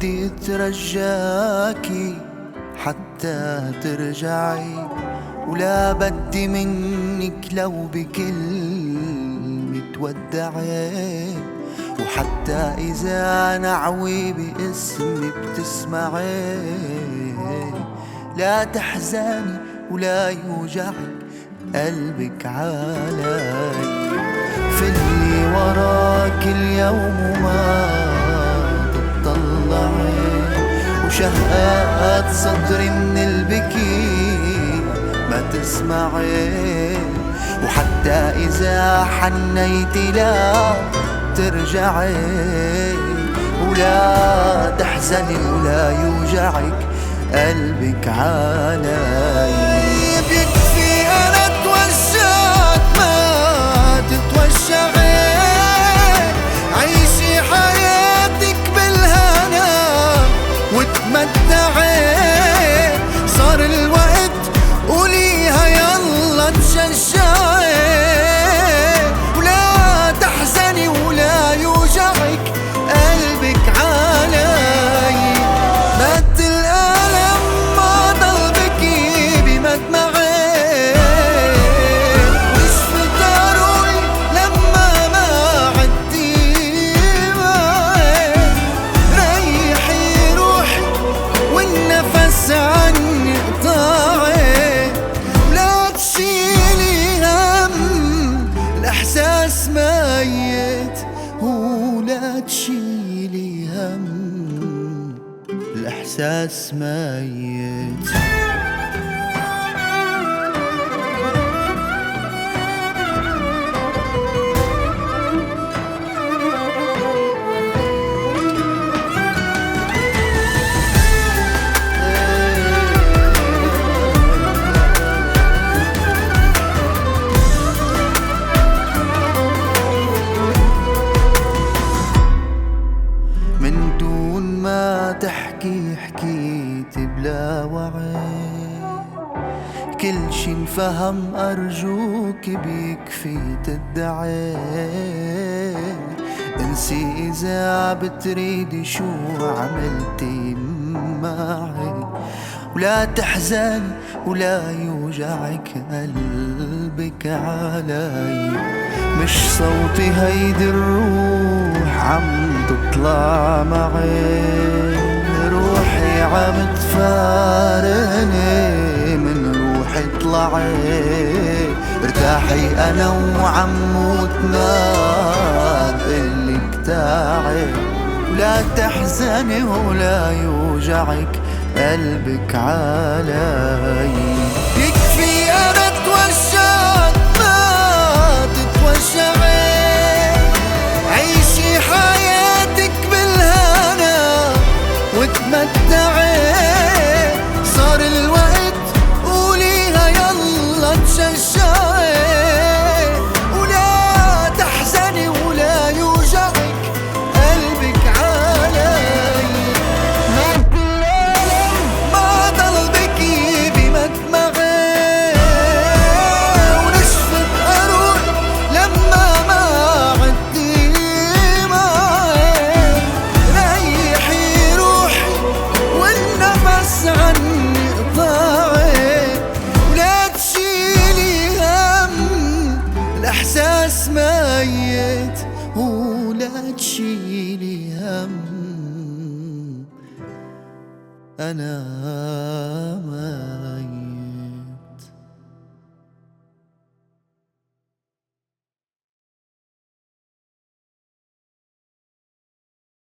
بدي اترجاكي حتى ترجعي، ولا بدي منك لو بكلمة تودعي، وحتى إذا نعوي باسمي بتسمعي، لا تحزني ولا يوجعك قلبك علي. في اللي وراك اليوم وما تطلعي، وشهقات صدري من البكي ما تسمعي، وحتى إذا حنيتي لا ترجعي، ولا تحزني ولا يوجعك قلبك علي. بيكفي أنا توجعت ما تتوجعي، عيشي حياتك بالهنا وتمتعي، صار الوقت قوليها يلا تشجعي، ولا تحزني ولا يوجعك قلبك علي. مد الألم ما ضل بكي بمدمعي، وشفت ضروي لما ما عدتي معي، ريحي روحي والنفس عني قطاعي، ولا تشيلي هم الإحساس ميت، ولا تشيلي هم الإحساس ميت. من دون ما تحكي حكيت بلا وعي، كل شي انفهم أرجوك بيكفي تدعي، انسي إذا بتريدي شو عملتي معي، ولا تحزني ولا يوجعك قلبك علي. مش صوتي هيدي الروح عم تطلع معي، روحي عم تفارقني من روحي طلعي، ارتاحي انا وعم موتنا بقلك تعي، ولا تحزني ولا يوجعك قلبك علي. يكفي انا توجعت ما تتوجعي، عيشي حياتك بالهنا وتمتعي، صار الوقت قوليها يلا تشجعي، ولا تحزني ولا يوجعك قلبك علي. ما ضل بكي بمدمعي، ونشفت قروي لما ما عدتي معي، ريحي روحي والنفس عني قطاعي، ولا تشيلي هم الإحساس ميت، ولا تشيلي هم أنا ما